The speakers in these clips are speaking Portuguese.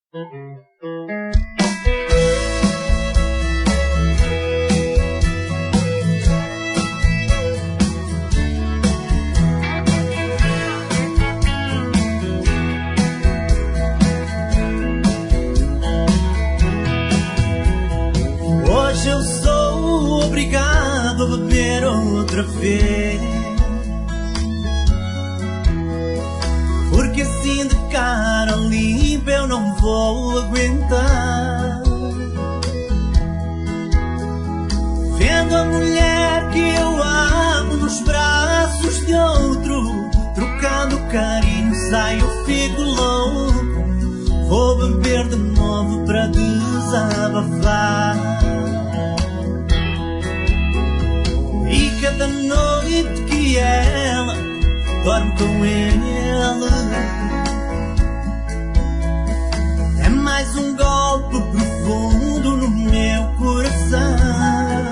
Hoje eu sou obrigado a beber outra vez, porque assim de cara limpa eu não vou aguentar. Vendo a mulher que eu amo nos braços de outro, trocando carinho, saio, fico louco. Vou beber de novo para desabafar. E cada noite que ela dorme com ele é mais um golpe profundo no meu coração.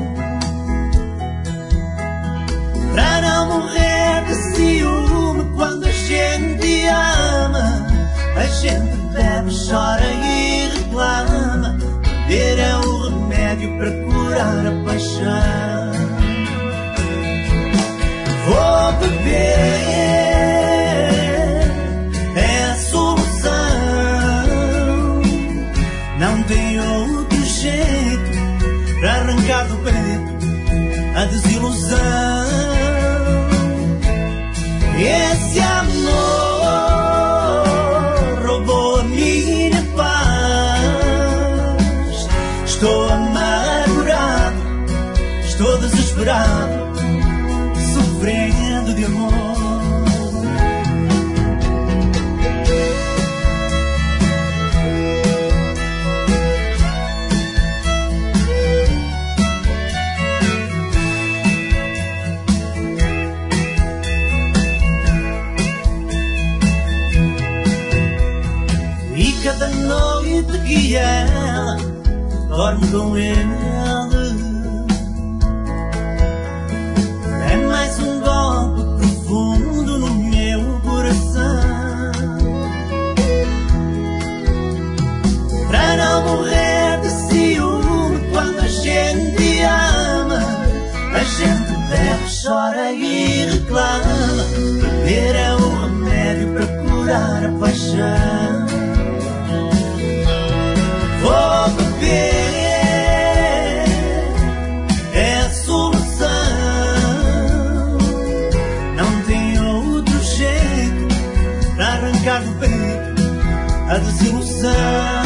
Para não morrer de ciúme quando a gente ama, a gente bebe, chora e reclama. Beber é o remédio para curar a paixão. Vou beber, é a solução. Não tem outro jeito para arrancar do peito a desilusão. Esse amor roubou a minha paz. Estou amargurado, estou desesperado, sofrendo de amor. E cada noite que ela dorme com ele é mais um golpe profundo no meu coração. Para não morrer de ciúme quando a gente ama, a gente bebe, chora e reclama. Beber é o remédio para curar a paixão. Vou beber, é a solução. Não tem outro jeito para arrancar do peito a desilusão.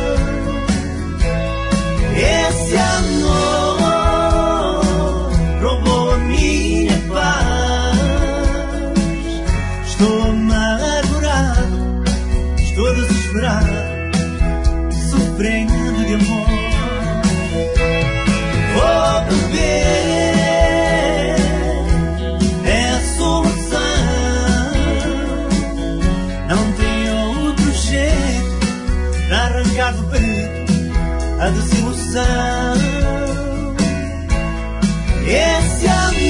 Esse amor roubou a minha paz. Estou amargurado, estou desesperado, sofrendo de amor. Vou beber, é a solução. Não tem outro jeito para arrancar do peito a desilusão. Esse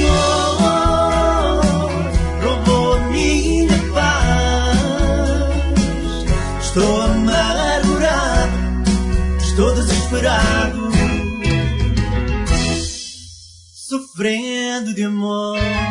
amor roubou a minha paz. Estou amargurado, estou desesperado, sofrendo de amor.